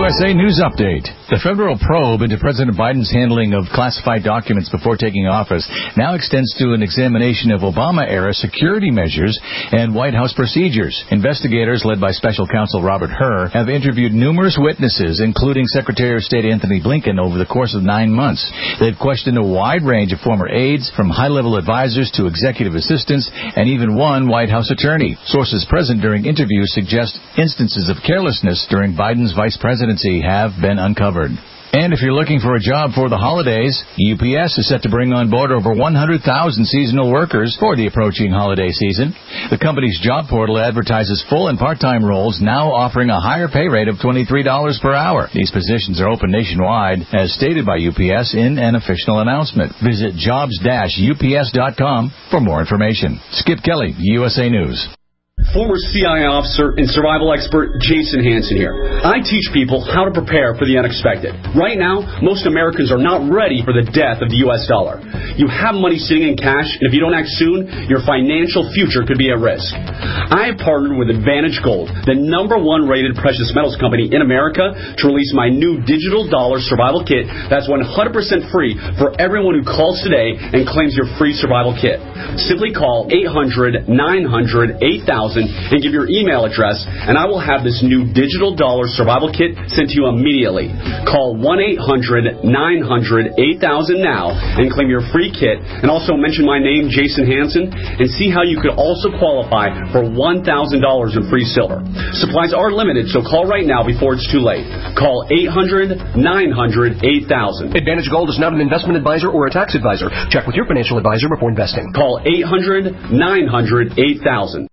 USA News Update. The federal probe into President Biden's handling of classified documents before taking office now extends to an examination of Obama-era security measures and White House procedures. Investigators, led by Special Counsel Robert Hur, have interviewed numerous witnesses, including Secretary of State Anthony Blinken, over the course of 9 months. They've questioned a wide range of former aides, from high-level advisors to executive assistants, and even one White House attorney. Sources present during interviews suggest instances of carelessness during Biden's vice presidency have been uncovered. And if you're looking for a job for the holidays, UPS is set to bring on board over 100,000 seasonal workers for the approaching holiday season. The company's job portal advertises full and part-time roles, now offering a higher pay rate of $23 per hour. These positions are open nationwide, as stated by UPS in an official announcement. Visit jobs-ups.com for more information. Skip Kelly, USA News. Former CIA officer and survival expert Jason Hansen here. I teach people how to prepare for the unexpected. Right now, most Americans are not ready for the death of the U.S. dollar. You have money sitting in cash, and if you don't act soon, your financial future could be at risk. I have partnered with Advantage Gold, the #1 rated precious metals company in America, to release my new digital dollar survival kit that's 100% free for everyone who calls today and claims your free survival kit. Simply call 800-900-8000 and give your email address, and I will have this new digital dollar survival kit sent to you immediately. Call 1-800-900-8000 now and claim your free kit, and also mention my name, Jason Hansen, and see how you could also qualify for $1,000 in free silver. Supplies are limited, so call right now before it's too late. Call 800-900-8000. Advantage Gold is not an investment advisor or a tax advisor. Check with your financial advisor before investing. Call 800-900-8000.